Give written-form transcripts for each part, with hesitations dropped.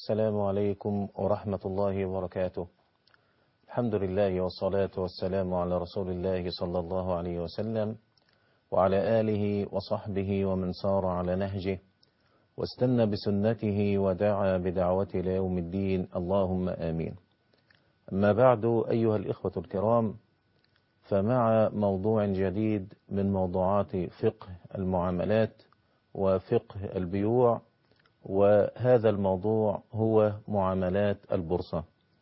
السلام عليكم ورحمة الله وبركاته. الحمد لله والصلاة والسلام على رسول الله صلى الله عليه وسلم وعلى آله وصحبه ومن سار على نهجه واستنى بسنته ودعا بدعوته إلى يوم الدين، اللهم آمين. أما بعد، أيها الإخوة الكرام، فمع موضوع جديد من موضوعات فقه المعاملات وفقه البيوع، وهذا الموضوع هو معاملات البورصة.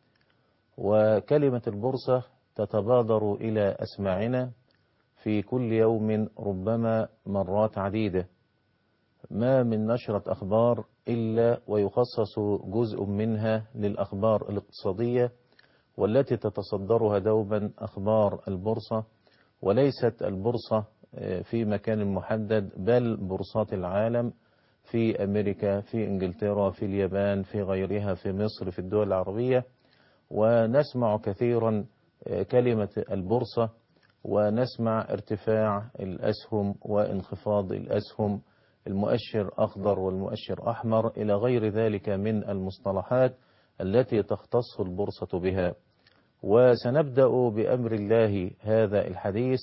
وكلمة البورصة تتبادر إلى أسماعنا في كل يوم ربما مرات عديدة، ما من نشرة أخبار إلا ويخصص جزء منها للأخبار الاقتصادية، والتي تتصدرها دوبا أخبار البورصة، وليست البورصة في مكان محدد، بل بورصات العالم، في أمريكا، في إنجلترا، في اليابان، في غيرها، في مصر، في الدول العربية. ونسمع كثيرا كلمة البورصة، ونسمع ارتفاع الأسهم وانخفاض الأسهم، المؤشر أخضر والمؤشر أحمر، إلى غير ذلك من المصطلحات التي تختص البورصة بها. وسنبدأ بأمر الله هذا الحديث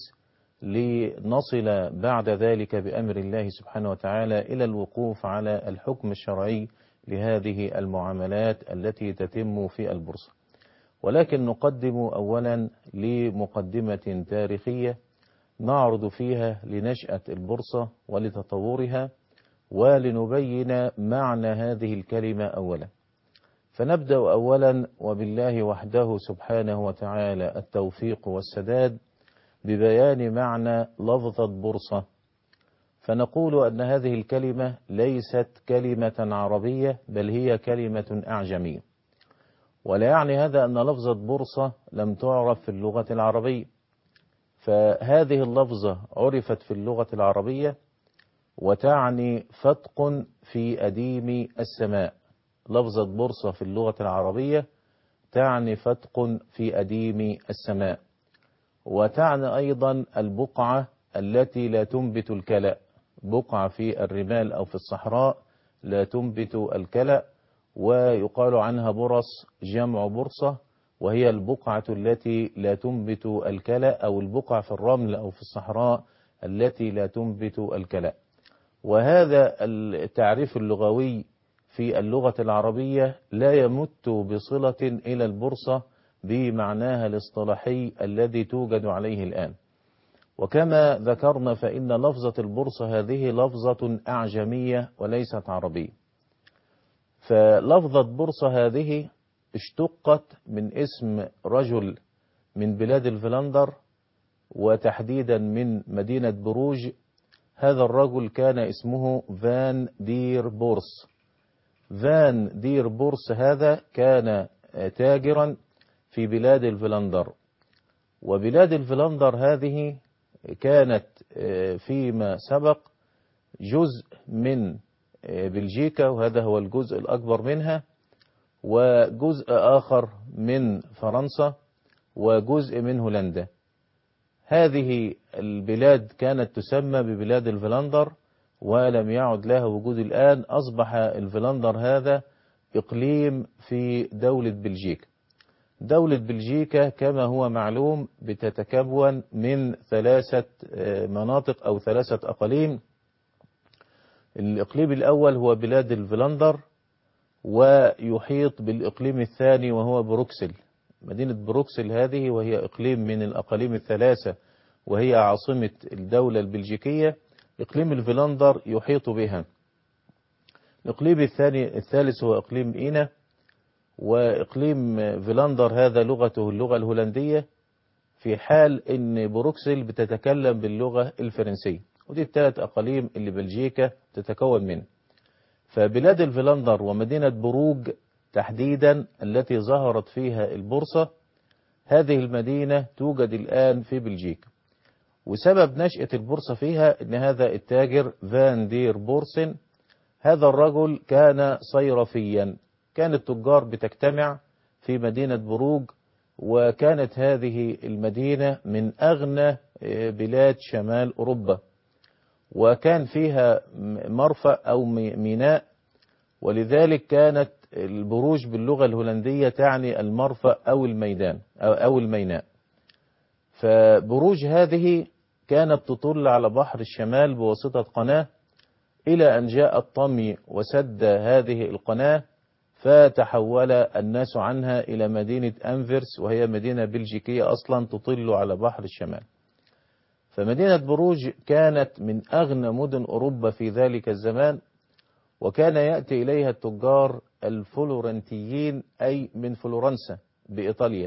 لنصل بعد ذلك بأمر الله سبحانه وتعالى إلى الوقوف على الحكم الشرعي لهذه المعاملات التي تتم في البورصة. ولكن نقدم أولا لمقدمة تاريخية نعرض فيها لنشأة البورصة ولتطورها، ولنبين معنى هذه الكلمة أولا. فنبدأ أولا وبالله وحده سبحانه وتعالى التوفيق والسداد ببيان معنى لفظة بورصة. فنقول أن هذه الكلمة ليست كلمة عربية، بل هي كلمة أعجمية. ولا يعني هذا أن لفظة بورصة لم تعرف في اللغة العربية، فهذه اللفظة عرفت في اللغة العربية وتعني فتق في أديم السماء. لفظة بورصة في اللغة العربية تعني فتق في أديم السماء، وتعني أيضا البقعة التي لا تنبت الكلأ، بقعة في الرمال أو في الصحراء لا تنبت الكلأ، ويقال عنها برص جمع برصة، وهي البقعة التي لا تنبت الكلأ، أو البقعة في الرمل أو في الصحراء التي لا تنبت الكلأ. وهذا التعريف اللغوي في اللغة العربية لا يمت بصلة إلى البورصة بمعناها الاصطلاحي الذي توجد عليه الآن. وكما ذكرنا فإن لفظة البورصة هذه لفظة أعجمية وليست عربية. فلفظة بورصة هذه اشتقت من اسم رجل من بلاد الفلندر، وتحديدا من مدينة بروج. هذا الرجل كان اسمه فان دير بورس. فان دير بورس هذا كان تاجرا في بلاد الفلندر، وبلاد الفلندر هذه كانت فيما سبق جزء من بلجيكا، وهذا هو الجزء الأكبر منها، وجزء آخر من فرنسا، وجزء من هولندا. هذه البلاد كانت تسمى ببلاد الفلندر، ولم يعد لها وجود الآن. أصبح الفلندر هذا إقليم في دولة بلجيكا. دولة بلجيكا كما هو معلوم بتتكون من 3 مناطق أو 3 أقاليم. الإقليم الأول هو بلاد الفلندر، ويحيط بالإقليم الثاني وهو بروكسل. مدينة بروكسل هذه وهي إقليم من الأقاليم ال3، وهي عاصمة الدولة البلجيكية. إقليم الفلندر يحيط بها. الإقليم الثالث هو إقليم إينا، وإقليم فلندر هذا لغته اللغة الهولندية، في حال أن بروكسل بتتكلم باللغة الفرنسية. ودي ال3 أقاليم اللي بلجيكا تتكون منه. فبلاد الفلندر ومدينة بروج تحديدا التي ظهرت فيها البورصة، هذه المدينة توجد الآن في بلجيكا. وسبب نشأة البورصة فيها أن هذا التاجر فان دير بورسن، هذا الرجل كان صيرفيا. كانت التجار بتجتمع في مدينة بروج، وكانت هذه المدينة من أغنى بلاد شمال أوروبا، وكان فيها مرفأ أو ميناء، ولذلك كانت البروج باللغة الهولندية تعني المرفأ أو الميدان أو الميناء. فبروج هذه كانت تطل على بحر الشمال بواسطة قناة، إلى أن جاء الطمي وسد هذه القناة، فتحول الناس عنها إلى مدينة أنفرس، وهي مدينة بلجيكية أصلا تطل على بحر الشمال. فمدينة بروج كانت من أغنى مدن أوروبا في ذلك الزمان، وكان يأتي إليها التجار الفلورنتيين أي من فلورنسا بإيطاليا،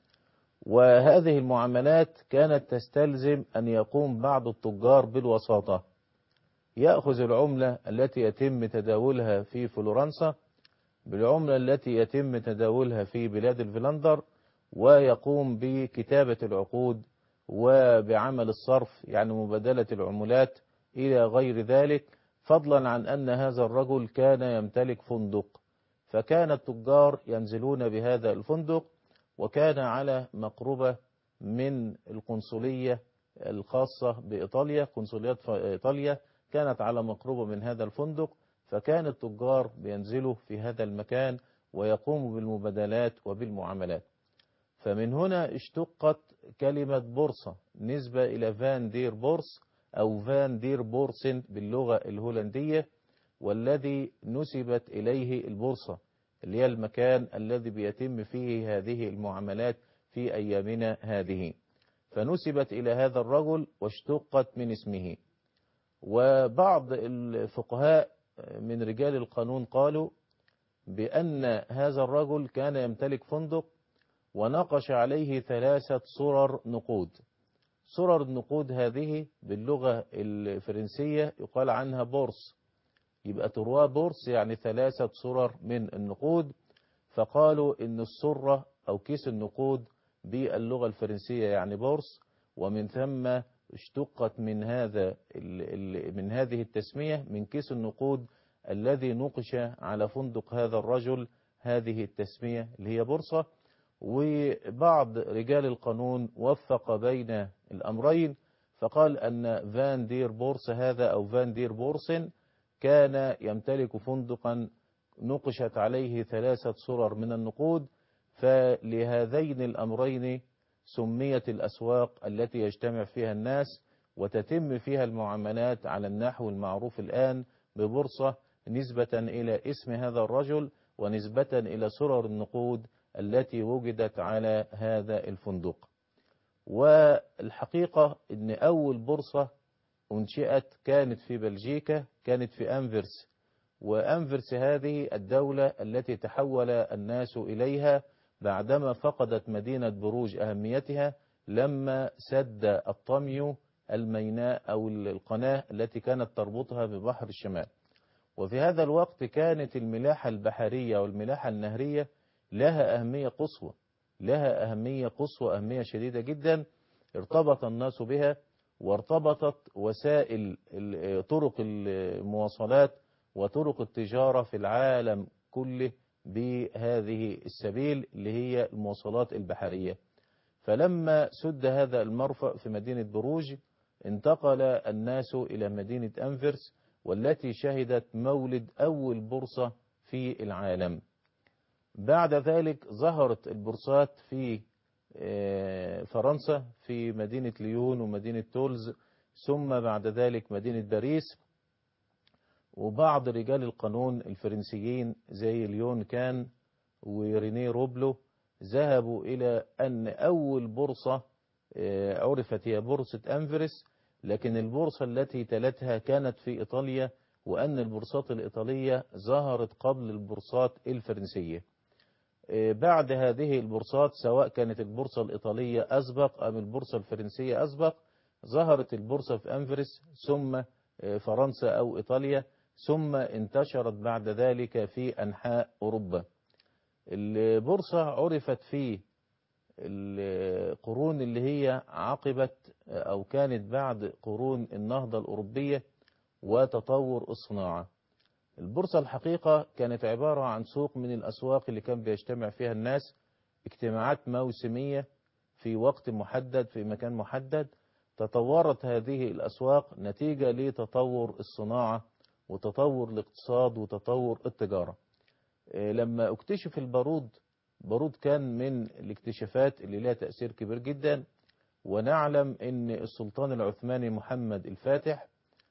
وهذه المعاملات كانت تستلزم أن يقوم بعض التجار بالوساطة، يأخذ العملة التي يتم تداولها في فلورنسا بالعملة التي يتم تداولها في بلاد الفلندر، ويقوم بكتابة العقود وبعمل الصرف، يعني مبادلة العملات إلى غير ذلك، فضلا عن أن هذا الرجل كان يمتلك فندق، فكان التجار ينزلون بهذا الفندق، وكان على مقربة من القنصلية الخاصة بإيطاليا. قنصليات إيطاليا كانت على مقربة من هذا الفندق، فكان التجار بينزلوا في هذا المكان ويقوموا بالمبادلات وبالمعاملات. فمن هنا اشتقت كلمة بورصة نسبة إلى فان دير بورس أو فان دير بورسن باللغة الهولندية، والذي نسبت إليه البورصة اللي هي المكان الذي بيتم فيه هذه المعاملات في أيامنا هذه، فنسبت إلى هذا الرجل واشتقت من اسمه. وبعض الفقهاء من رجال القانون قالوا بأن هذا الرجل كان يمتلك فندق ونقش عليه 3 صرر نقود. صرر النقود هذه باللغة الفرنسية يقال عنها بورس، يبقى تروى بورس يعني 3 صرر من النقود. فقالوا إن الصرة أو كيس النقود باللغة الفرنسية يعني بورس، ومن ثم اشتقت من هذه التسمية من كيس النقود الذي نقش على فندق هذا الرجل هذه التسمية اللي هي بورصة. وبعض رجال القانون وفق بين الأمرين، فقال أن فان دير بورس هذا أو فان دير بورسن كان يمتلك فندقا نقشت عليه 3 صرر من النقود، فلهذين الأمرين سميت الأسواق التي يجتمع فيها الناس وتتم فيها المعاملات على النحو المعروف الآن ببورصة، نسبة إلى اسم هذا الرجل ونسبة إلى صرر النقود التي وجدت على هذا الفندق. والحقيقة أن أول بورصة أنشئت كانت في بلجيكا، كانت في أنفرس، وأنفرس هذه الدولة التي تحول الناس إليها بعدما فقدت مدينة بروج أهميتها لما سد الطمي الميناء أو القناة التي كانت تربطها ببحر الشمال. وفي هذا الوقت كانت الملاحة البحرية والملاحة النهرية لها أهمية قصوى، أهمية شديدة جدا، ارتبط الناس بها، وارتبطت وسائل طرق المواصلات وطرق التجارة في العالم كله بهذه السبيل اللي هي المواصلات البحرية. فلما سد هذا المرفأ في مدينة بروج انتقل الناس إلى مدينة أنفرس، والتي شهدت مولد أول بورصة في العالم. بعد ذلك ظهرت البورصات في فرنسا في مدينة ليون ومدينة تولز، ثم بعد ذلك مدينة باريس. وبعض رجال القانون الفرنسيين زي ليون كان وريني روبلو ذهبوا إلى أن أول بورصة عرفت هي بورصة أنفرس، لكن البورصة التي تلتها كانت في إيطاليا، وأن البورصات الإيطالية ظهرت قبل البورصات الفرنسية. بعد هذه البورصات سواء كانت البورصة الإيطالية أسبق أم البورصة الفرنسية أسبق، ظهرت البورصة في أنفرس ثم فرنسا أو إيطاليا، ثم انتشرت بعد ذلك في أنحاء أوروبا. البورصة عرفت في القرون اللي هي عقبت أو كانت بعد قرون النهضة الأوروبية وتطور الصناعة. البورصة الحقيقة كانت عبارة عن سوق من الأسواق اللي كان بيجتمع فيها الناس، اجتماعات موسمية في وقت محدد في مكان محدد. تطورت هذه الأسواق نتيجة لتطور الصناعة وتطور الاقتصاد وتطور التجارة. لما اكتشف البارود، البارود كان من الاكتشافات اللي لها تأثير كبير جدا. ونعلم ان السلطان العثماني محمد الفاتح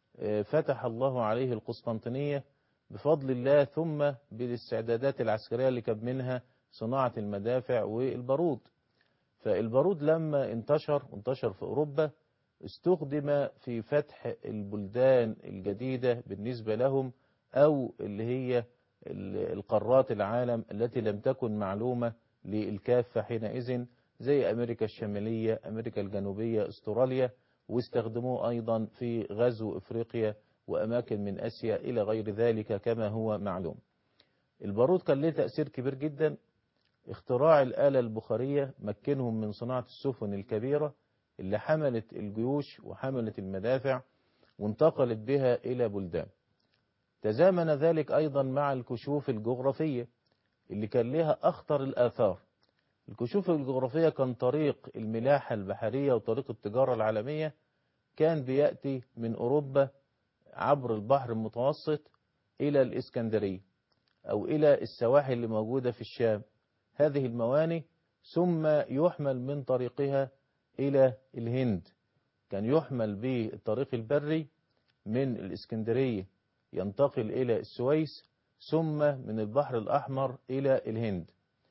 فتح الله عليه القسطنطينية بفضل الله، ثم بالاستعدادات العسكرية اللي كان منها صناعة المدافع والبارود. فالبارود لما انتشر في أوروبا، استخدم في فتح البلدان الجديدة بالنسبة لهم، أو اللي هي القارات العالم التي لم تكن معلومة للكافة حينئذ، زي أمريكا الشمالية، أمريكا الجنوبية، أستراليا. واستخدموه أيضا في غزو إفريقيا وأماكن من آسيا إلى غير ذلك كما هو معلوم. البارود كان له تأثير كبير جدا. اختراع الآلة البخارية مكنهم من صناعة السفن الكبيرة اللي حملت الجيوش وحملت المدافع وانتقلت بها إلى بلدان. تزامن ذلك أيضا مع الكشوف الجغرافية اللي كان لها أخطر الآثار. الكشوف الجغرافية كان طريق الملاحة البحرية وطريق التجارة العالمية، كان بيأتي من أوروبا عبر البحر المتوسط إلى الإسكندرية أو إلى السواحل اللي موجودة في الشام، هذه الموانئ، ثم يحمل من طريقها إلى الهند. كان يحمل بالطريق البري من الإسكندرية ينتقل إلى السويس، ثم من البحر الأحمر إلى الهند.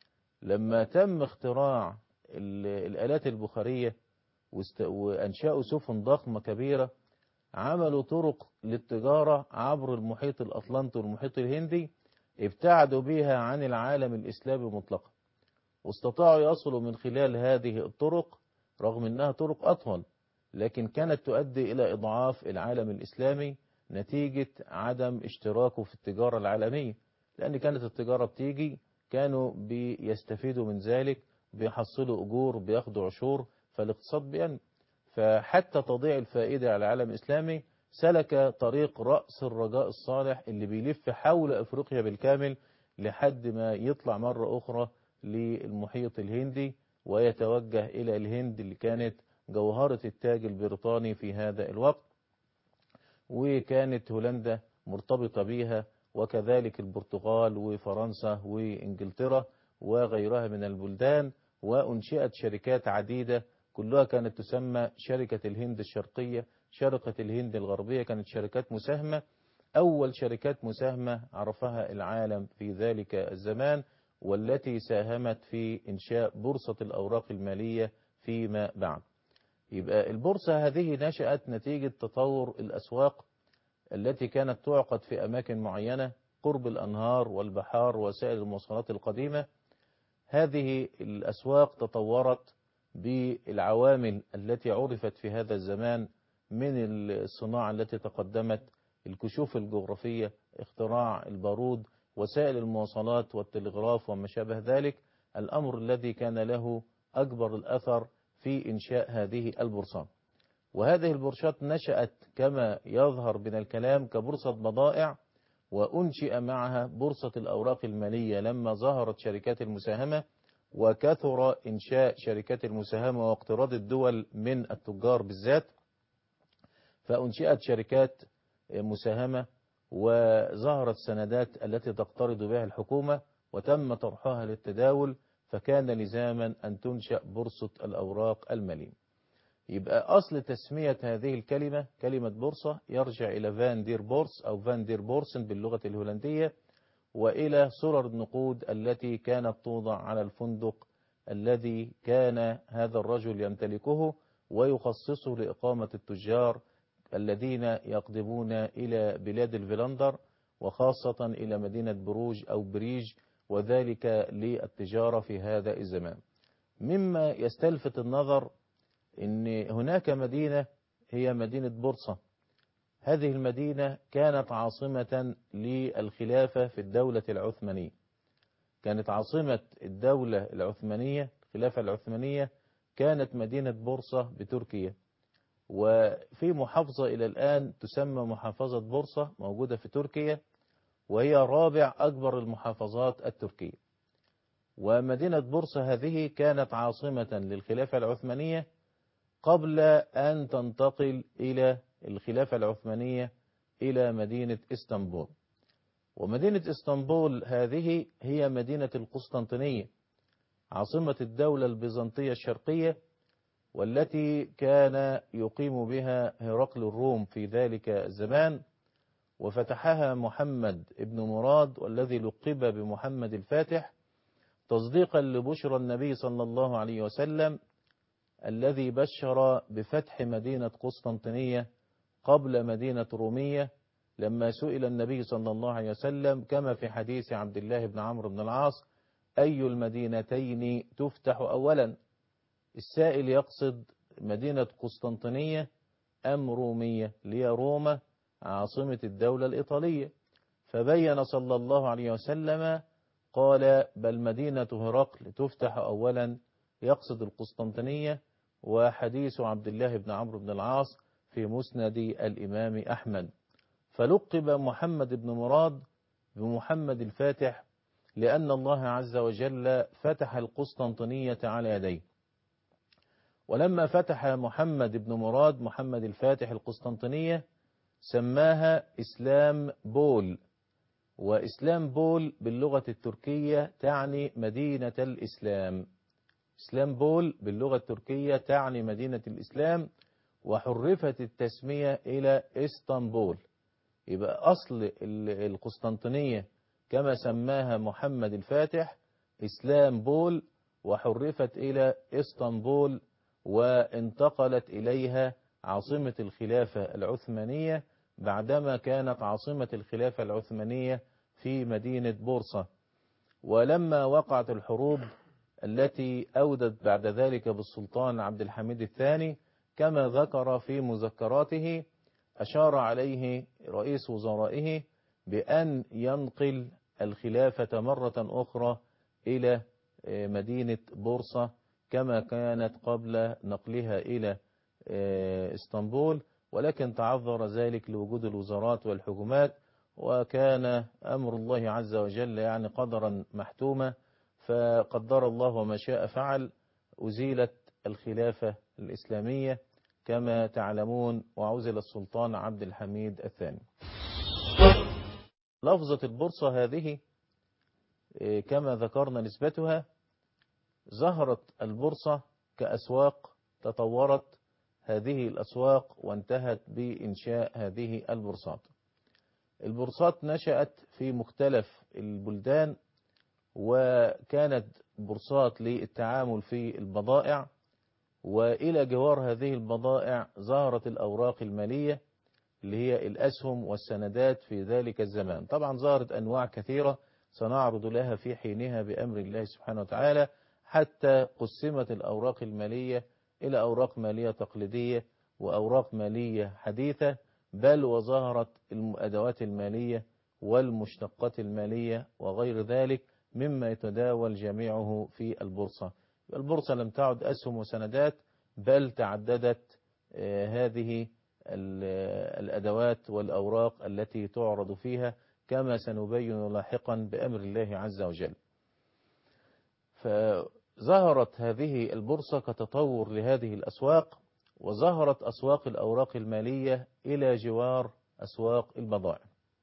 لما تم اختراع الآلات البخارية وأنشأوا سفن ضخمة كبيرة، عملوا طرق للتجارة عبر المحيط الأطلنطي والمحيط الهندي، ابتعدوا بها عن العالم الإسلامي مطلقا، واستطاعوا يصلوا من خلال هذه الطرق، رغم أنها طرق أطول، لكن كانت تؤدي إلى إضعاف العالم الإسلامي نتيجة عدم اشتراكه في التجارة العالمية. لأن كانت التجارة بتيجي، كانوا بيستفيدوا من ذلك، بيحصلوا أجور، بياخدوا عشور، فالاقتصاد بينمو. فحتى تضيع الفائدة على العالم الإسلامي، سلك طريق رأس الرجاء الصالح اللي بيلف حول أفريقيا بالكامل لحد ما يطلع مرة أخرى للمحيط الهندي ويتوجه إلى الهند اللي كانت جوهرة التاج البريطاني في هذا الوقت، وكانت هولندا مرتبطة بها، وكذلك البرتغال وفرنسا وإنجلترا وغيرها من البلدان. وأنشئت شركات عديدة كلها كانت تسمى شركة الهند الشرقية، شركة الهند الغربية، كانت شركات مساهمة. أول شركات مساهمة عرفها العالم في ذلك الزمان، والتي ساهمت في إنشاء بورصة الأوراق المالية فيما بعد. يبقى البورصة هذه نشأت نتيجة تطور الأسواق التي كانت تعقد في أماكن معينة قرب الأنهار والبحار ووسائل المواصلات القديمة. هذه الأسواق تطورت بالعوامل التي عرفت في هذا الزمان من الصناعة التي تقدمت، الكشوف الجغرافية، اختراع البارود، وسائل المواصلات والتلغراف وما شابه ذلك، الأمر الذي كان له أكبر الأثر في إنشاء هذه البورصات. وهذه البورصات نشأت كما يظهر من الكلام كبورصة بضائع، وأنشئ معها بورصة الأوراق المالية لما ظهرت شركات المساهمة، وكثر إنشاء شركات المساهمة واقتراض الدول من التجار بالذات، فأنشئت شركات مساهمة وظهرت سندات التي تقترض بها الحكومة وتم طرحها للتداول، فكان لزاما أن تنشأ بورصة الأوراق المالية. يبقى أصل تسمية هذه الكلمة كلمة بورصة يرجع إلى فان دير بورس أو فان دير بورسن باللغة الهولندية، وإلى صور النقود التي كانت توضع على الفندق الذي كان هذا الرجل يمتلكه ويخصصه لإقامة التجار الذين يقدمون إلى بلاد الفلندر، وخاصة إلى مدينة بروج أو بريج، وذلك للتجارة في هذا الزمان. مما يستلفت النظر إن هناك مدينة هي مدينة بورصة. هذه المدينة كانت عاصمة للخلافة في الدولة العثمانية، كانت عاصمة الدولة العثمانية، الخلافة العثمانية كانت مدينة بورصة بتركيا. وفي محافظة إلى الآن تسمى محافظة بورصة موجودة في تركيا، وهي رابع أكبر المحافظات التركية. ومدينة بورصة هذه كانت عاصمة للخلافة العثمانية قبل أن تنتقل إلى الخلافة العثمانية إلى مدينة إسطنبول. ومدينة اسطنبول هذه هي مدينة القسطنطينية عاصمة الدولة البيزنطية الشرقية، والتي كان يقيم بها هرقل الروم في ذلك الزمان، وفتحها محمد ابن مراد والذي لقب بمحمد الفاتح تصديقا لبشرى النبي صلى الله عليه وسلم الذي بشر بفتح مدينة قسطنطينية قبل مدينة رومية، لما سئل النبي صلى الله عليه وسلم كما في حديث عبد الله بن عمرو بن العاص: أي المدينتين تفتح أولا؟ السائل يقصد مدينة قسطنطينية أم رومية، لي روما عاصمة الدولة الإيطالية. فبين صلى الله عليه وسلم قال: بل مدينة هرقل تفتح أولا، يقصد القسطنطينية. وحديث عبد الله بن عمرو بن العاص في مسند الإمام أحمد. فلقب محمد بن مراد بمحمد الفاتح لأن الله عز وجل فتح القسطنطينية على يديه. ولما فتح محمد بن مراد محمد الفاتح القسطنطينية سماها إسلام بول، وإسلام بول باللغة التركية تعني مدينة الإسلام. إسلام بول باللغة التركية تعني مدينة الإسلام، وحرفت التسمية إلى إسطنبول. يبقى أصل القسطنطينية كما سماها محمد الفاتح إسلام بول، وحرفت إلى إسطنبول، وانتقلت إليها عاصمة الخلافة العثمانية بعدما كانت عاصمة الخلافة العثمانية في مدينة بورصة. ولما وقعت الحروب التي أودت بعد ذلك بالسلطان عبد الحميد الثاني كما ذكر في مذكراته، أشار عليه رئيس وزرائه بأن ينقل الخلافة مرة أخرى إلى مدينة بورصة كما كانت قبل نقلها إلى اسطنبول، ولكن تعذر ذلك لوجود الوزارات والحكومات، وكان أمر الله عز وجل يعني قدرا محتوما، فقدر الله وما شاء فعل. أزيلت الخلافة الإسلامية كما تعلمون، وعزل السلطان عبد الحميد الثاني. لفظة البورصة هذه كما ذكرنا نسبتها، ظهرت البورصة كأسواق، تطورت هذه الأسواق وانتهت بإنشاء هذه البورصات. البورصات نشأت في مختلف البلدان، وكانت بورصات للتعامل في البضائع، وإلى جوار هذه البضائع ظهرت الأوراق المالية اللي هي الأسهم والسندات في ذلك الزمان. طبعا ظهرت أنواع كثيرة سنعرض لها في حينها بأمر الله سبحانه وتعالى، حتى قسمت الأوراق المالية إلى أوراق مالية تقليدية وأوراق مالية حديثة، بل وظهرت الأدوات المالية والمشتقات المالية وغير ذلك مما يتداول جميعه في البورصة. البورصة لم تعد أسهم وسندات، بل تعددت هذه الأدوات والأوراق التي تعرض فيها كما سنبين لاحقا بأمر الله عز وجل. فظهرت هذه البورصة كتطور لهذه الأسواق، وظهرت أسواق الأوراق المالية إلى جوار أسواق البضائع.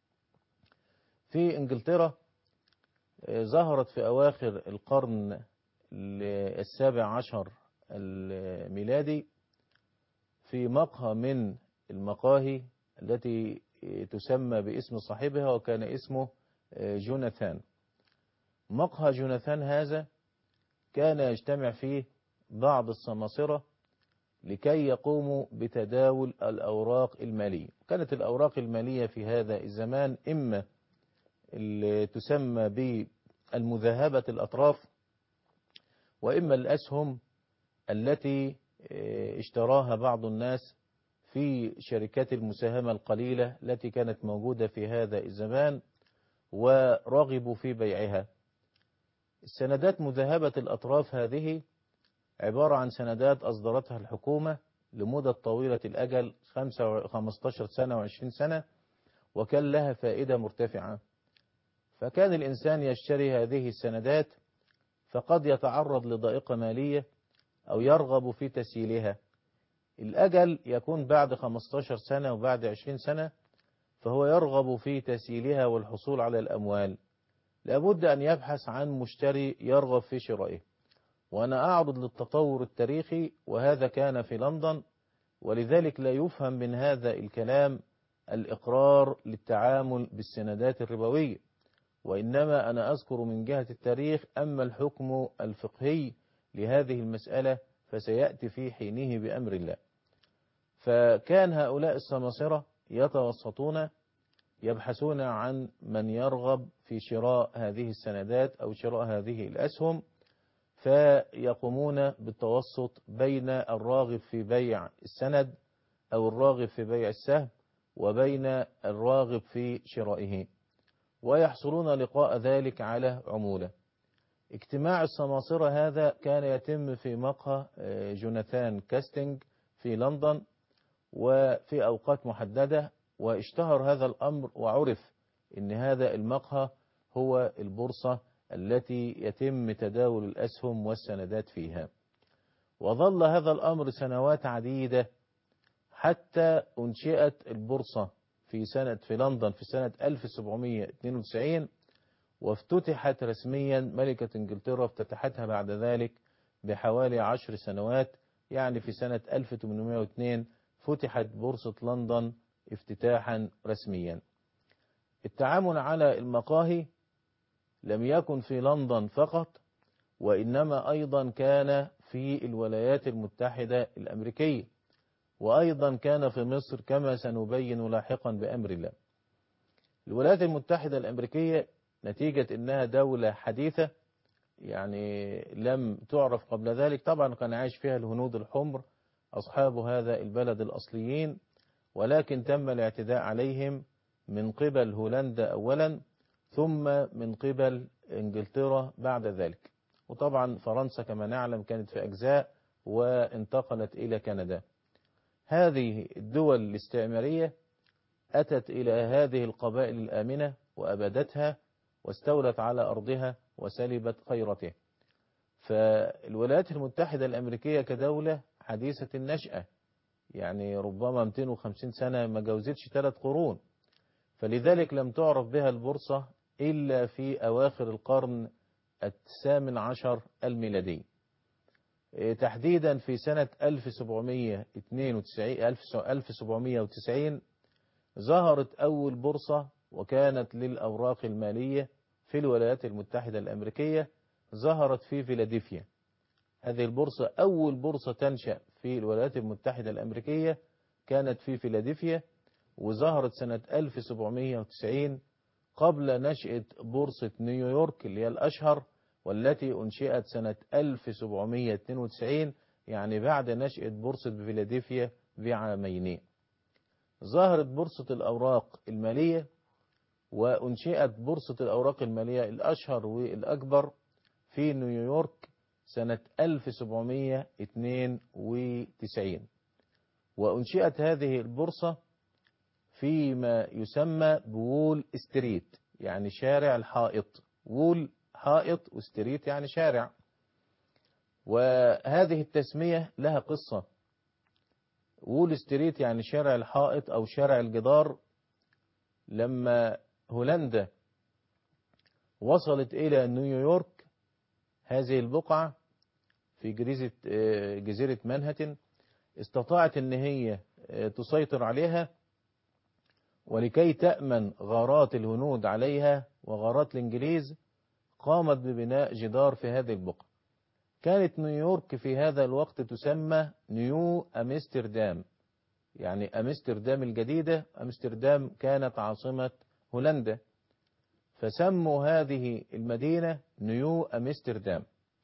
في إنجلترا ظهرت في أواخر القرن السابع عشر الميلادي في مقهى من المقاهي التي تسمى باسم صاحبها، وكان اسمه جوناثان. مقهى جوناثان هذا كان يجتمع فيه بعض السماسرة لكي يقوموا بتداول الأوراق المالية. كانت الأوراق المالية في هذا الزمان إما اللي تسمى بالمذهبة الأطراف، وإما الأسهم التي اشتراها بعض الناس في شركات المساهمة القليلة التي كانت موجودة في هذا الزمان ورغبوا في بيعها. السندات مذهبة الأطراف هذه عبارة عن سندات أصدرتها الحكومة لمدة طويلة الأجل 15 سنة و20 سنة، وكان لها فائدة مرتفعة. فكان الإنسان يشتري هذه السندات، فقد يتعرض لضائقة مالية أو يرغب في تسييلها. الأجل يكون بعد 15 سنة وبعد 20 سنة، فهو يرغب في تسييلها والحصول على الأموال، لابد أن يبحث عن مشتري يرغب في شرائه. وأنا أعرض للتطور التاريخي، وهذا كان في لندن، ولذلك لا يفهم من هذا الكلام الإقرار للتعامل بالسندات الربوية، وإنما أنا أذكر من جهة التاريخ. أما الحكم الفقهي لهذه المسألة فسيأتي في حينه بأمر الله. فكان هؤلاء السماسرة يتوسطون، يبحثون عن من يرغب في شراء هذه السندات أو شراء هذه الأسهم، فيقومون بالتوسط بين الراغب في بيع السند أو الراغب في بيع السهم وبين الراغب في شرائه، ويحصلون لقاء ذلك على عمولة. اجتماع السماسرة هذا كان يتم في مقهى جوناثان كاستنج في لندن وفي أوقات محددة، واشتهر هذا الأمر وعرف أن هذا المقهى هو البورصة التي يتم تداول الأسهم والسندات فيها. وظل هذا الأمر سنوات عديدة حتى أنشئت البورصة في لندن في سنة 1792، وافتتحت رسميا. ملكة انجلترا افتتحتها بعد ذلك بحوالي 10 سنوات، يعني في سنة 1802 فتحت بورصة لندن افتتاحا رسميا. التعامل على المقاهي لم يكن في لندن فقط، وإنما أيضا كان في الولايات المتحدة الأمريكية، وأيضا كان في مصر كما سنبين لاحقا بأمر الله. الولايات المتحدة الأمريكية نتيجة أنها دولة حديثة، يعني لم تعرف قبل ذلك، طبعا كان عايش فيها الهنود الحمر أصحاب هذا البلد الأصليين، ولكن تم الاعتداء عليهم من قبل هولندا أولا، ثم من قبل انجلترا بعد ذلك. وطبعا فرنسا كما نعلم كانت في أجزاء وانتقلت إلى كندا. هذه الدول الاستعمارية أتت إلى هذه القبائل الآمنة وأبادتها واستولت على أرضها وسلبت خيرته. فالولايات المتحدة الأمريكية كدولة حديثة النشأة، يعني ربما 250 سنة، ما جاوزتش 3 قرون، فلذلك لم تعرف بها البورصة إلا في أواخر القرن 18 الميلادي. تحديدا في سنة 1790 ظهرت أول بورصة، وكانت للأوراق المالية في الولايات المتحدة الأمريكية، ظهرت في فيلادلفيا. هذه البورصة أول بورصة تنشأ في الولايات المتحدة الأمريكية كانت في فيلادلفيا، وظهرت سنة 1790 قبل نشأة بورصة نيويورك اللي هي الأشهر، والتي أنشئت سنة 1792، يعني بعد نشأة بورصة فيلادلفيا بعامين. ظهرت بورصة الأوراق المالية، وأنشئت بورصة الأوراق المالية الأشهر والأكبر في نيويورك سنة 1792، وأنشئت هذه البورصة فيما يسمى بول ستريت، يعني شارع الحائط. وول حائط، وستريت يعني شارع. وهذه التسمية لها قصة. وول ستريت يعني شارع الحائط أو شارع الجدار. لما هولندا وصلت إلى نيويورك، هذه البقعة في جزيرة مانهاتن، استطاعت أن هي تسيطر عليها، ولكي تأمن غارات الهنود عليها وغارات الإنجليز قامت ببناء جدار في هذه البقعة. كانت نيويورك في هذا الوقت تسمى نيو أمستردام، يعني أمستردام الجديدة. أمستردام كانت عاصمة هولندا، فسموا هذه المدينة نيو أمستردام.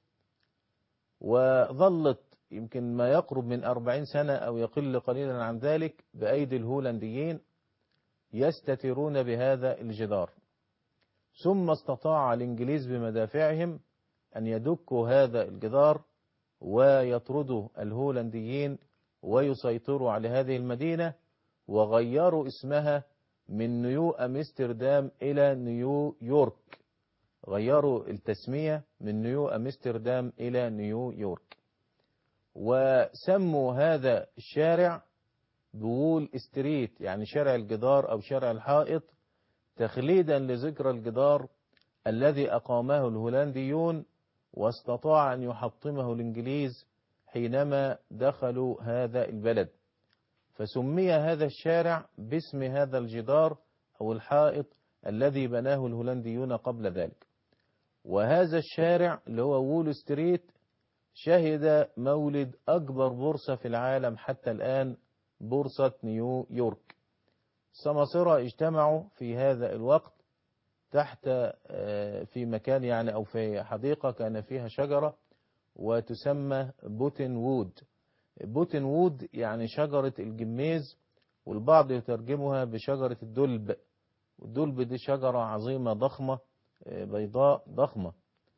وظلت يمكن ما يقرب من 40 سنة أو يقل قليلا عن ذلك بأيدي الهولنديين يستترون بهذا الجدار. ثم استطاع الإنجليز بمدافعهم أن يدكوا هذا الجدار ويطردوا الهولنديين ويسيطروا على هذه المدينة، وغيروا اسمها من نيو أمستردام إلى نيو يورك. غيروا التسمية من نيو أمستردام إلى نيو يورك، وسموا هذا الشارع بول ستريت، يعني شارع الجدار أو شارع الحائط، تخليدا لذكرى الجدار الذي أقامه الهولنديون واستطاع أن يحطمه الإنجليز حينما دخلوا هذا البلد، فسمي هذا الشارع باسم هذا الجدار أو الحائط الذي بناه الهولنديون قبل ذلك. وهذا الشارع اللي هو وول ستريت شهد مولد أكبر بورصة في العالم حتى الآن، بورصة نيويورك. السماسرة اجتمعوا في هذا الوقت تحت في مكان يعني أو في حديقة كان فيها شجرة وتسمى بوتن وود. بوتن وود يعني شجرة الجميز، والبعض يترجمها بشجرة الدلب. والدلب دي شجرة عظيمة ضخمة بيضاء ضخمة.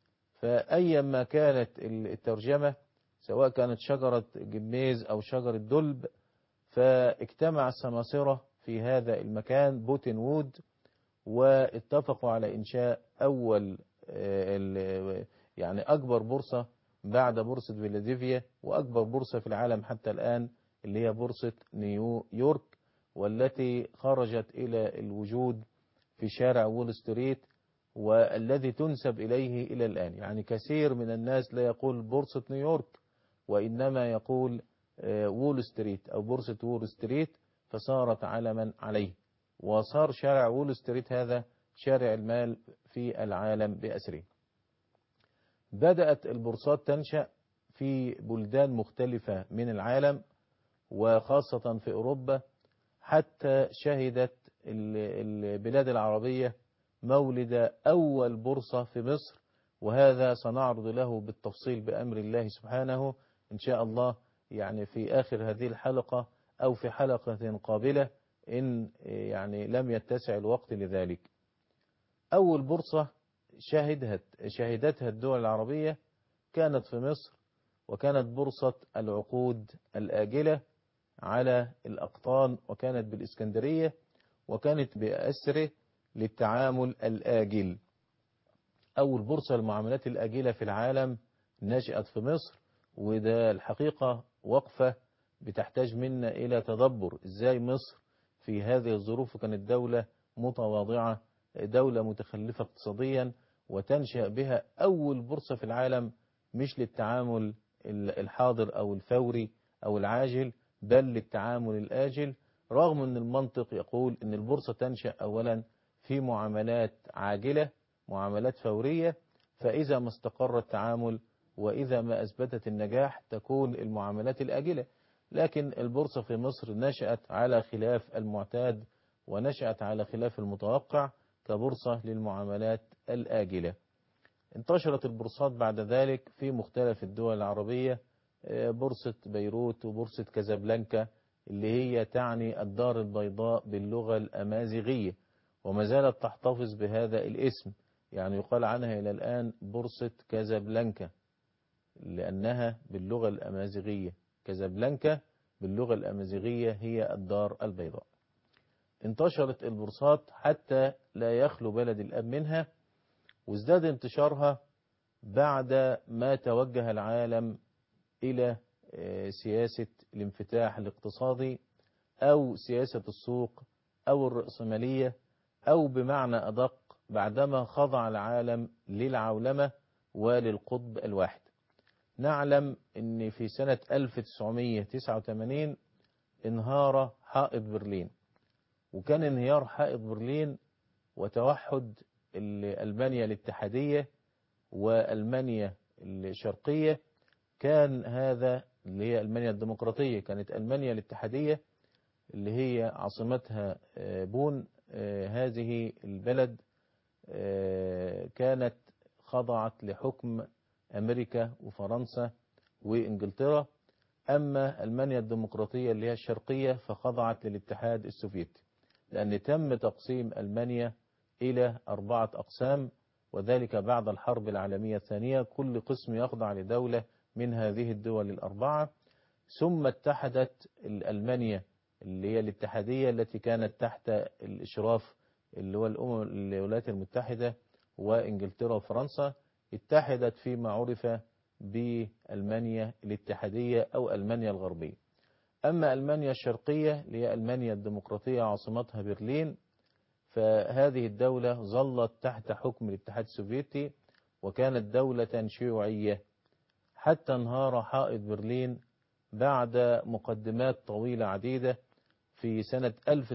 فأيما كانت الترجمة سواء كانت شجرة جميز أو شجرة دلب، فاجتمع السماسرة في هذا المكان بوتن وود واتفقوا على إنشاء أول يعني أكبر بورصة بعد بورصة فيلادلفيا وأكبر بورصة في العالم حتى الآن اللي هي بورصة نيويورك، والتي خرجت إلى الوجود في شارع وول ستريت والذي تنسب إليه إلى الآن. يعني كثير من الناس لا يقول بورصة نيويورك وإنما يقول وول ستريت أو بورصة وول ستريت، فصارت علما عليه، وصار شارع وول ستريت هذا شارع المال في العالم بأسره. بدأت البورصات تنشأ في بلدان مختلفة من العالم وخاصة في أوروبا، حتى شهدت البلاد العربية مولد أول بورصة في مصر، وهذا سنعرض له بالتفصيل بأمر الله سبحانه إن شاء الله، يعني في آخر هذه الحلقة أو في حلقة قابلة إن يعني لم يتسع الوقت لذلك. أول بورصة شهدتها الدول العربية كانت في مصر، وكانت بورصة العقود الآجلة على الأقطان، وكانت بالإسكندرية، وكانت بأسره للتعامل الآجل. أول بورصة المعاملات الآجلة في العالم نشأت في مصر، وده الحقيقة وقفة بتحتاج منا إلى تدبر. إزاي مصر في هذه الظروف كانت دولة متواضعة، دولة متخلفة اقتصاديا، وتنشأ بها أول بورصة في العالم مش للتعامل الحاضر أو الفوري أو العاجل، بل للتعامل الآجل، رغم أن المنطق يقول أن البورصة تنشأ أولا في معاملات عاجلة، معاملات فورية، فإذا ما استقر التعامل وإذا ما أثبتت النجاح تكون المعاملات الآجلة. لكن البورصة في مصر نشأت على خلاف المعتاد، ونشأت على خلاف المتوقع كبورصة للمعاملات الآجلة. انتشرت البورصات بعد ذلك في مختلف الدول العربية، بورصة بيروت وبورصة كازابلانكا اللي هي تعني الدار البيضاء باللغة الأمازيغية، وما زالت تحتفظ بهذا الاسم، يعني يقال عنها إلى الآن بورصة كازابلانكا لأنها باللغة الأمازيغية. كازابلانكا باللغة الأمازيغية هي الدار البيضاء. انتشرت البورصات حتى لا يخلو بلد الأب منها، وازداد انتشارها بعد ما توجه العالم إلى سياسة الانفتاح الاقتصادي أو سياسة السوق أو الرأسمالية، أو بمعنى أدق بعدما خضع العالم للعولمة وللقطب الواحد. نعلم أن في سنة 1989 انهار حائط برلين، وكان انهيار حائط برلين وتوحد ألمانيا الاتحادية وألمانيا الشرقية، كان هذا اللي هي ألمانيا الديمقراطية، كانت ألمانيا الاتحادية اللي هي عاصمتها بون. هذه البلد كانت خضعت لحكم أمريكا وفرنسا وإنجلترا، أما ألمانيا الديمقراطية اللي هي الشرقية فخضعت للاتحاد السوفيتي، لأن تم تقسيم ألمانيا إلى 4 أقسام، وذلك بعد الحرب العالمية الثانية، كل قسم يخضع لدولة من هذه الدول ال4، ثم اتحدت ألمانيا اللي هي الاتحادية التي كانت تحت الإشراف اللي هو الولايات المتحدة وإنجلترا وفرنسا، اتحدت فيما عرف بألمانيا الاتحادية أو ألمانيا الغربية. أما ألمانيا الشرقية اللي هي ألمانيا الديمقراطية عاصمتها برلين، فهذه الدولة ظلت تحت حكم الاتحاد السوفيتي، وكانت دولة شيوعية حتى انهار حائط برلين بعد مقدمات طويلة عديدة في سنة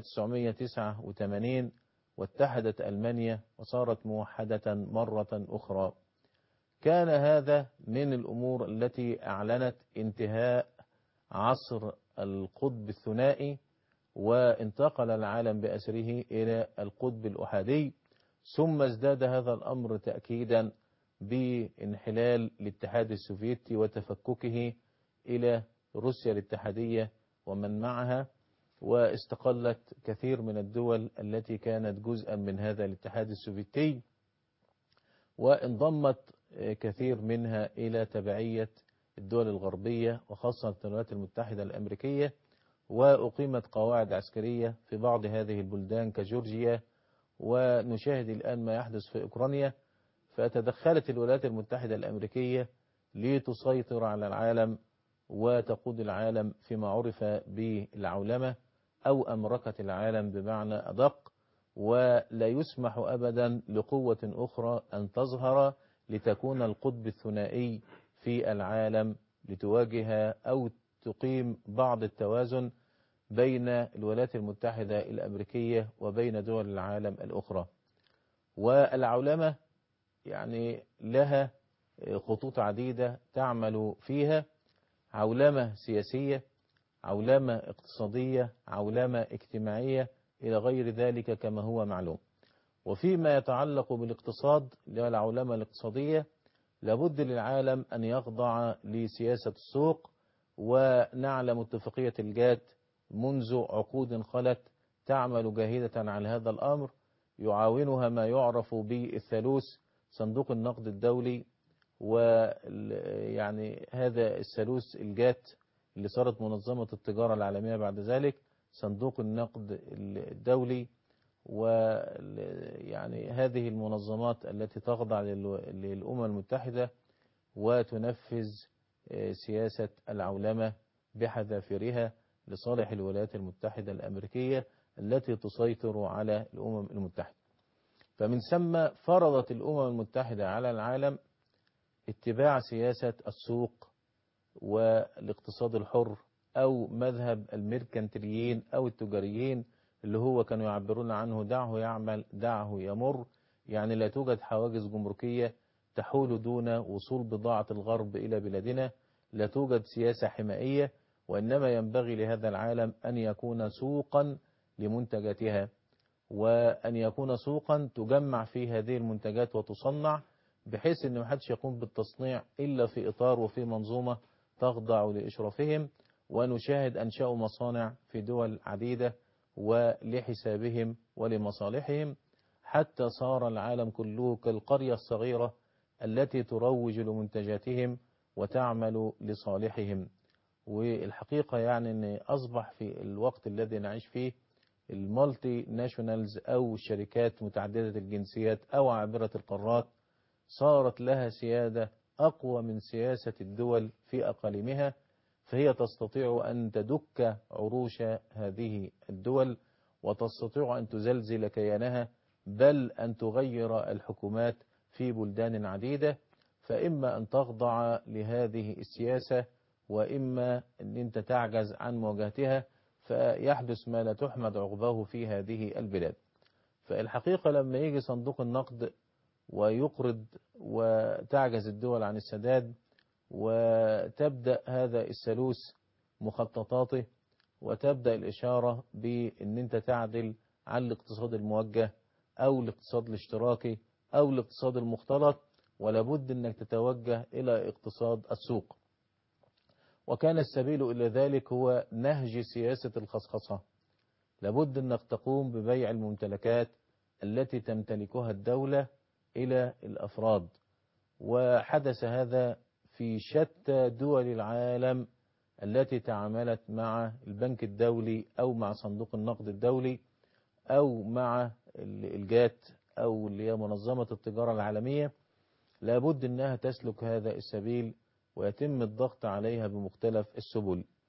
1989، واتحدت ألمانيا وصارت موحدة مرة أخرى. كان هذا من الأمور التي أعلنت انتهاء عصر القطب الثنائي، وانتقل العالم بأسره إلى القطب الأحادي، ثم ازداد هذا الأمر تأكيدا بانحلال الاتحاد السوفيتي وتفككه إلى روسيا الاتحادية ومن معها، واستقلت كثير من الدول التي كانت جزءا من هذا الاتحاد السوفيتي، وانضمت كثير منها إلى تبعية الدول الغربية وخاصة الولايات المتحدة الأمريكية، وأقيمت قواعد عسكرية في بعض هذه البلدان كجورجيا، ونشاهد الآن ما يحدث في أوكرانيا. فتدخلت الولايات المتحدة الأمريكية لتسيطر على العالم وتقود العالم فيما عرف بالعولمة أو أمركة العالم بمعنى أدق، ولا يسمح أبدا لقوة أخرى أن تظهر لتكون القطب الثنائي في العالم لتواجه أو تقيم بعض التوازن بين الولايات المتحدة الأمريكية وبين دول العالم الأخرى. والعولمة يعني لها خطوط عديدة تعمل فيها: عولمة سياسية، عولمة اقتصادية، عولمة اجتماعية، إلى غير ذلك كما هو معلوم. وفيما يتعلق بالاقتصاد العولمة الاقتصادية، لابد للعالم أن يخضع لسياسة السوق، ونعلم اتفاقية الجات منذ عقود خلت تعمل جاهدة على هذا الأمر، يعاونها ما يعرف بالثالوث: صندوق النقد الدولي، ويعني هذا الثالوث الجات اللي صارت منظمة التجارة العالمية بعد ذلك صندوق النقد الدولي، ويعني هذه المنظمات التي تخضع للأمم المتحدة وتنفذ سياسة العولمة بحذافيرها لصالح الولايات المتحدة الأمريكية التي تسيطر على الأمم المتحدة. فمن ثم فرضت الأمم المتحدة على العالم اتباع سياسة السوق والاقتصاد الحر، أو مذهب الميركنتيليين أو التجاريين اللي هو كانوا يعبرون عنه دعه يعمل دعه يمر، يعني لا توجد حواجز جمركية تحول دون وصول بضاعة الغرب إلى بلادنا، لا توجد سياسة حمائية، وإنما ينبغي لهذا العالم أن يكون سوقا لمنتجاتها، وأن يكون سوقا تجمع فيه هذه المنتجات وتصنع، بحيث أن محدش يقوم بالتصنيع إلا في إطار وفي منظومة تخضع لإشرافهم. ونشاهد أنشأوا مصانع في دول عديدة ولحسابهم ولمصالحهم، حتى صار العالم كله كالقرية الصغيرة التي تروج لمنتجاتهم وتعمل لصالحهم. والحقيقة يعني أن أصبح في الوقت الذي نعيش فيه المالتي ناشونالز أو الشركات متعددة الجنسيات أو عابرة القارات صارت لها سيادة أقوى من سياسة الدول في أقاليمها، فهي تستطيع أن تدك عروش هذه الدول وتستطيع أن تزلزل كيانها، بل أن تغير الحكومات في بلدان عديدة. فإما أن تخضع لهذه السياسة، وإما أن أنت تعجز عن مواجهتها، فيحدث ما لا تحمد عقباه في هذه البلاد. فالحقيقة لما يجي صندوق النقد ويقرض وتعجز الدول عن السداد، وتبدأ هذا الثالوث مخططاته، وتبدأ الإشارة بأن أنت تعدل عن الاقتصاد الموجه أو الاقتصاد الاشتراكي أو الاقتصاد المختلط، ولابد أنك تتوجه إلى اقتصاد السوق. وكان السبيل إلى ذلك هو نهج سياسة الخصخصة. لابد أنك تقوم ببيع الممتلكات التي تمتلكها الدولة إلى الأفراد، وحدث هذا في شتى دول العالم التي تعاملت مع البنك الدولي أو مع صندوق النقد الدولي أو مع الجات أو اللي هي منظمة التجارة العالمية. لابد أنها تسلك هذا السبيل ويتم الضغط عليها بمختلف السبل.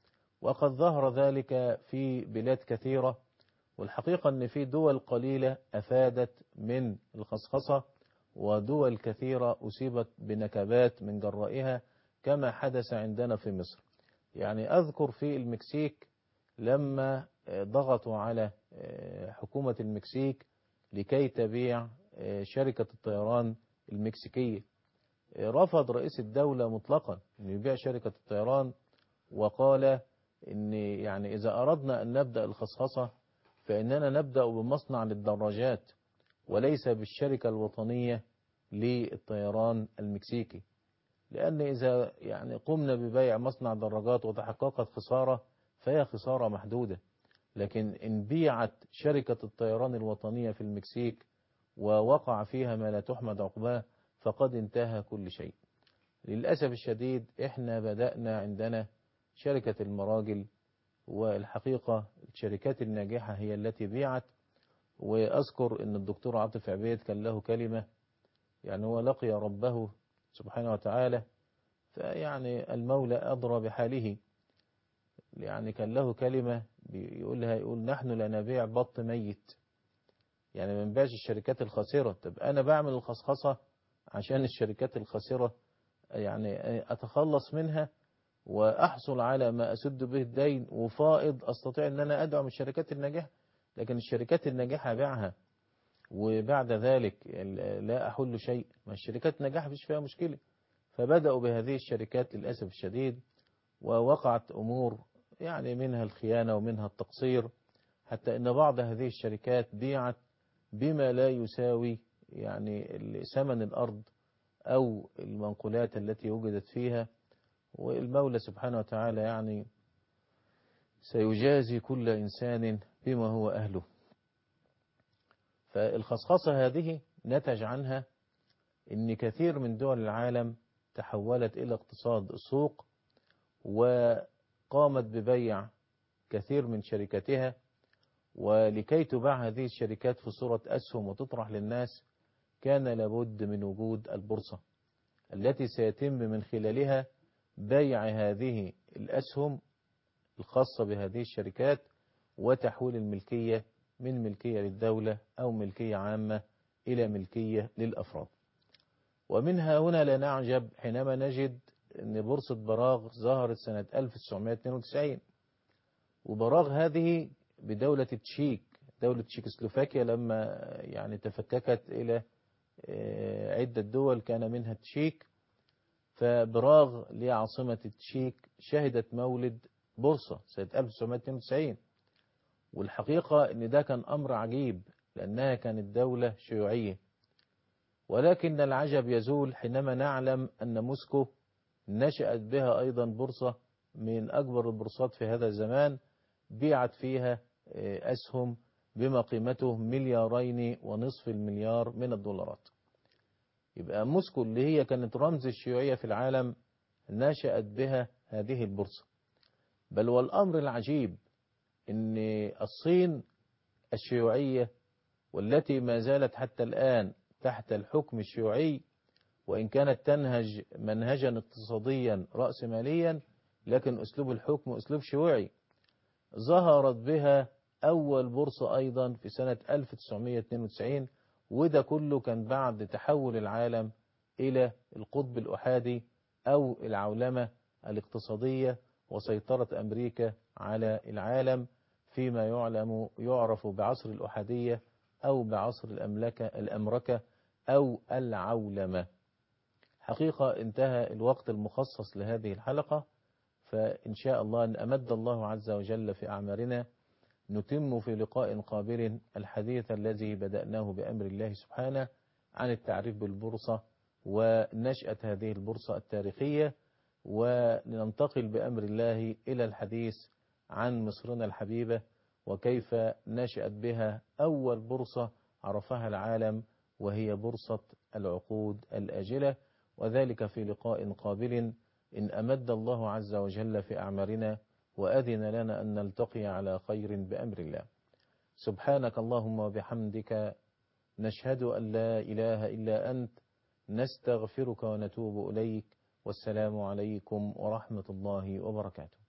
وقد ظهر ذلك في بلاد كثيرة، والحقيقة أن في دول قليلة أفادت من الخصخصة، ودول كثيرة أصيبت بنكبات من جرائها كما حدث عندنا في مصر. يعني أذكر في المكسيك لما ضغطوا على حكومة المكسيك لكي تبيع شركة الطيران المكسيكية، رفض رئيس الدولة مطلقا أن يبيع شركة الطيران، وقال إن يعني إذا أردنا أن نبدأ الخصخصة فإننا نبدأ بمصنع للدراجات وليس بالشركة الوطنية للطيران المكسيكي، لأن إذا يعني قمنا ببيع مصنع دراجات وتحققت خسارة فهي خسارة محدودة، لكن إن بيعت شركة الطيران الوطنية في المكسيك ووقع فيها ما لا تحمد عقباه فقد انتهى كل شيء. للأسف الشديد إحنا بدأنا عندنا شركة المراجل، والحقيقة الشركات الناجحة هي التي بيعت. وأذكر أن الدكتور عاطف عبيد كان له كلمة، يعني هو لقي ربه سبحانه وتعالى، فيعني المولى أدرى بحاله، يعني كان له كلمة بيقولها، يقول نحن لا نبيع بط ميت، يعني ما نبيعش الشركات الخاسرة. طب أنا بعمل الخصخصة عشان الشركات الخاسرة يعني أتخلص منها وأحصل على ما أسد به الدين وفائض أستطيع أن أنا أدعم الشركات الناجحة، لكن الشركات الناجحة أبيعها وبعد ذلك لا أحل شيء، ما الشركات الناجحة مفيش فيها مشكلة. فبدأوا بهذه الشركات للأسف الشديد، ووقعت أمور يعني منها الخيانة ومنها التقصير، حتى أن بعض هذه الشركات بيعت بما لا يساوي يعني ثمن الأرض أو المنقولات التي وجدت فيها. والمولى سبحانه وتعالى يعني سيجازي كل إنسان بما هو أهله. فالخصخصة هذه نتج عنها أن كثير من دول العالم تحولت إلى اقتصاد السوق، وقامت ببيع كثير من شركاتها، ولكي تباع هذه الشركات في صورة أسهم وتطرح للناس كان لابد من وجود البورصة التي سيتم من خلالها بيع هذه الأسهم الخاصة بهذه الشركات وتحويل الملكية من ملكية للدولة أو ملكية عامة إلى ملكية للأفراد. ومنها هنا لا نعجب حينما نجد أن بورصة براغ ظهرت سنة 1992، وبراغ هذه بدولة تشيك، دولة تشيكوسلوفاكيا لما يعني تفككت إلى عدة دول كان منها تشيك، فبراغ لعاصمة التشيك شهدت مولد بورصة سنة 1992. والحقيقة أن ده كان أمر عجيب لأنها كانت دولة شيوعية، ولكن العجب يزول حينما نعلم أن موسكو نشأت بها أيضا بورصة من أكبر البورصات في هذا الزمان، بيعت فيها أسهم بما قيمته 2.5 مليار من الدولارات. يبقى موسكو اللي هي كانت رمز الشيوعية في العالم نشأت بها هذه البورصة. بل والأمر العجيب أن الصين الشيوعية والتي ما زالت حتى الآن تحت الحكم الشيوعي، وإن كانت تنهج منهجا اقتصاديا رأسماليا لكن أسلوب الحكم أسلوب شيوعي، ظهرت بها أول بورصة أيضا في سنة 1992، وده كله كان بعد تحول العالم إلى القطب الأحادي أو العولمة الاقتصادية وسيطرة أمريكا على العالم فيما يعرف بعصر الأحادية أو بعصر الأمركة أو العولمة. حقيقة انتهى الوقت المخصص لهذه الحلقة، فإن شاء الله أن أمد الله عز وجل في أعمارنا نتم في لقاء قابل الحديث الذي بدأناه بأمر الله سبحانه عن التعريف بالبورصة ونشأة هذه البورصة التاريخية، وننتقل بأمر الله إلى الحديث عن مصرنا الحبيبة وكيف نشأت بها أول بورصة عرفها العالم وهي بورصة العقود الآجلة، وذلك في لقاء قابل إن أمد الله عز وجل في أعمارنا وأذن لنا أن نلتقي على خير بأمر الله. سبحانك اللهم وبحمدك نشهد أن لا إله إلا أنت نستغفرك ونتوب إليك، والسلام عليكم ورحمة الله وبركاته.